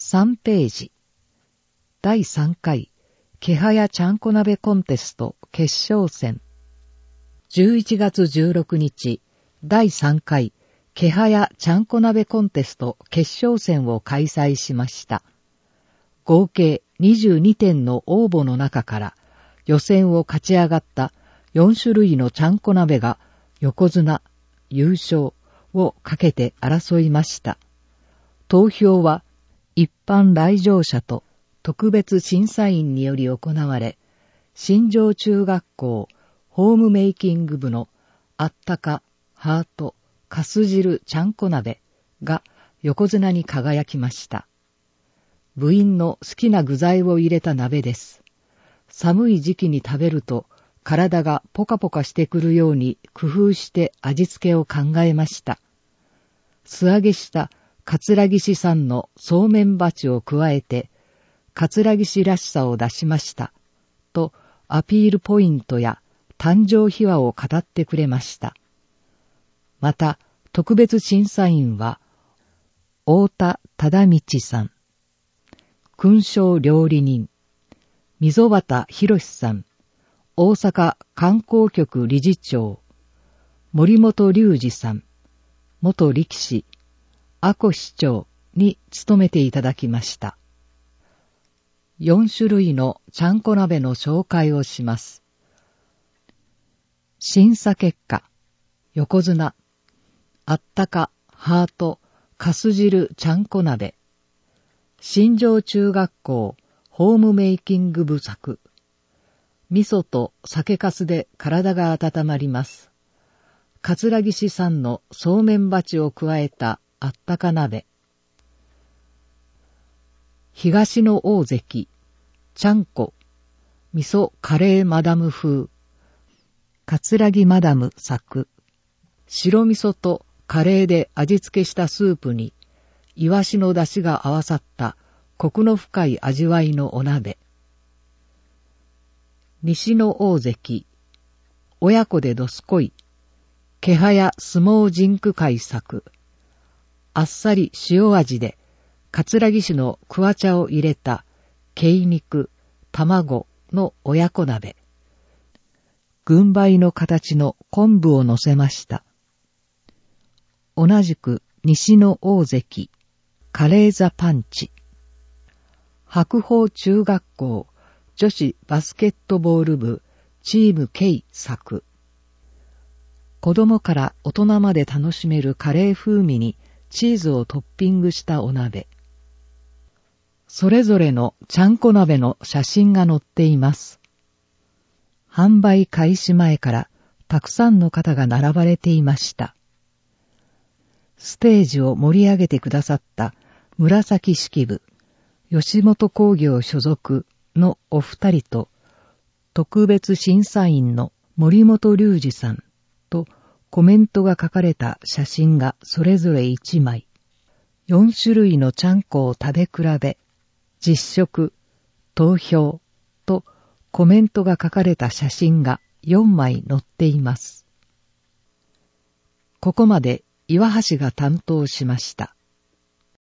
3ページ。第3回、気早ちゃんこ鍋コンテスト決勝戦。11月16日、第3回、気早ちゃんこ鍋コンテスト決勝戦を開催しました。合計22点の応募の中から、予選を勝ち上がった4種類のちゃんこ鍋が横綱、優勝をかけて争いました。投票は一般来場者と特別審査員により行われ、新庄中学校ホームメイキング部のあったか、ハート、かす汁ちゃんこ鍋が横綱に輝きました。部員の好きな具材を入れた鍋です。寒い時期に食べると体がポカポカしてくるように工夫して味付けを考えました。素揚げした桂木市産のそうめん鉢を加えて、桂木市らしさを出しました。とアピールポイントや誕生秘話を語ってくれました。また、特別審査員は、太田忠道さん、勲章料理人、溝端博さん、大阪観光局理事長、森本隆二さん、元力士、阿古市長に務めていただきました。4種類のちゃんこ鍋の紹介をします。審査結果、横綱、あったか、ハート、かす汁ちゃんこ鍋、新庄中学校ホームメイキング部作、味噌と酒粕で体が温まります。桂木市産のそうめん鉢を加えたあったか鍋。東の大関、ちゃんこ、味噌カレーマダム風、桂木マダム作、白味噌とカレーで味付けしたスープに、イワシの出汁が合わさったコクの深い味わいのお鍋。西の大関、親子でどすこい、気早相撲人句会作、あっさり塩味で、桂木市の桑茶を入れた、鶏肉、卵の親子鍋。軍配の形の昆布を乗せました。同じく西の大関、カレーザパンチ。白鵬中学校女子バスケットボール部チーム K 作。子供から大人まで楽しめるカレー風味にチーズをトッピングしたお鍋。それぞれのちゃんこ鍋の写真が載っています。販売開始前からたくさんの方が並ばれていました。ステージを盛り上げてくださった紫式部、吉本興業所属のお二人と、特別審査員の森本隆二さんとコメントが書かれた写真がそれぞれ1枚。4種類のちゃんこを食べ比べ、実食、投票とコメントが書かれた写真が4枚載っています。ここまで岩橋が担当しました。